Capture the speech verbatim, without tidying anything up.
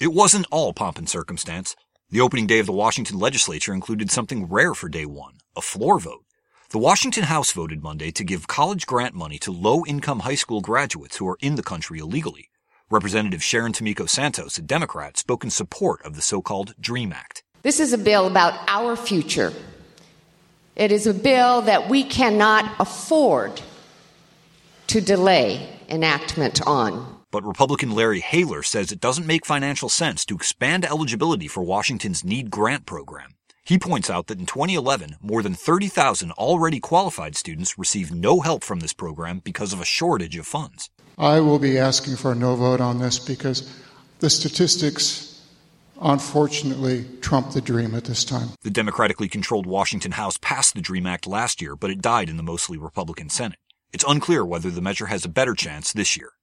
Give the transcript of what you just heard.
It wasn't all pomp and circumstance. The opening day of the Washington legislature included something rare for day one, a floor vote. The Washington House voted Monday to give college grant money to low-income high school graduates who are in the country illegally. Representative Sharon Tomiko Santos, a Democrat, spoke in support of the so-called DREAM Act. This is a bill about our future. It is a bill that we cannot afford to delay enactment on. But Republican Larry Haler says it doesn't make financial sense to expand eligibility for Washington's NEED grant program. He points out that in twenty eleven, more than thirty thousand already qualified students received no help from this program because of a shortage of funds. I will be asking for a no vote on this because the statistics, unfortunately, trump the dream at this time. The democratically controlled Washington House passed the DREAM Act last year, but it died in the mostly Republican Senate. It's unclear whether the measure has a better chance this year.